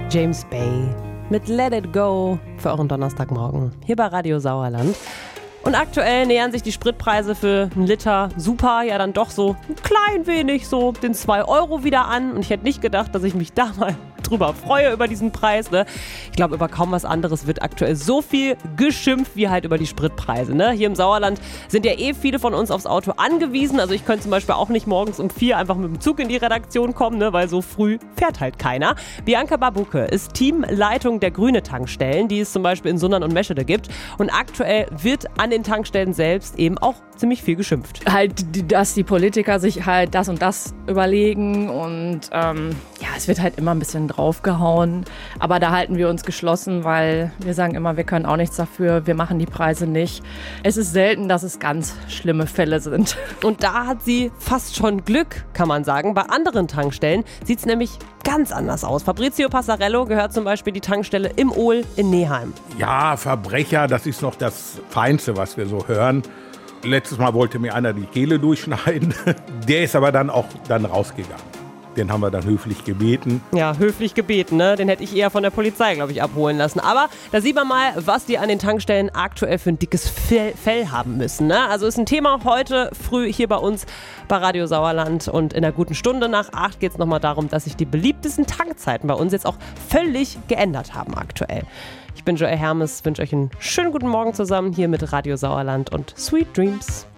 James Bay mit Let It Go für euren Donnerstagmorgen hier bei Radio Sauerland. Und aktuell nähern sich die Spritpreise für einen Liter Super ja dann doch so ein klein wenig so den 2 Euro wieder an. Und ich hätte nicht gedacht, dass ich mich da mal drüber freue über diesen Preis. Ne? Ich glaube, über kaum was anderes wird aktuell so viel geschimpft wie halt über die Spritpreise. Ne? Hier im Sauerland sind ja viele von uns aufs Auto angewiesen. Also ich könnte zum Beispiel auch nicht morgens um 4 einfach mit dem Zug in die Redaktion kommen, ne? Weil so früh fährt halt keiner. Bianca Babuke ist Teamleitung der Grüne-Tankstellen, die es zum Beispiel in Sundern und Meschede gibt. Und aktuell wird an den Tankstellen selbst eben auch ziemlich viel geschimpft. Halt, dass die Politiker sich halt das und das überlegen und es wird halt immer ein bisschen draufgehauen. Aber da halten wir uns geschlossen, weil wir sagen immer, wir können auch nichts dafür, wir machen die Preise nicht. Es ist selten, dass es ganz schlimme Fälle sind. Und da hat sie fast schon Glück, kann man sagen. Bei anderen Tankstellen sieht es nämlich ganz anders aus. Fabrizio Passarello gehört zum Beispiel die Tankstelle im Ohl in Neheim. Ja, Verbrecher, das ist noch das Feinste, was wir so hören. Letztes Mal wollte mir einer die Kehle durchschneiden. Der ist aber dann rausgegangen. Den haben wir dann höflich gebeten. Ja, höflich gebeten, ne? Den hätte ich eher von der Polizei, glaube ich, abholen lassen. Aber da sieht man mal, was die an den Tankstellen aktuell für ein dickes Fell haben müssen, ne? Also ist ein Thema heute früh hier bei uns bei Radio Sauerland. Und in einer guten Stunde nach 8 geht es nochmal darum, dass sich die beliebtesten Tankzeiten bei uns jetzt auch völlig geändert haben aktuell. Ich bin Joel Hermes, wünsche euch einen schönen guten Morgen zusammen hier mit Radio Sauerland und Sweet Dreams.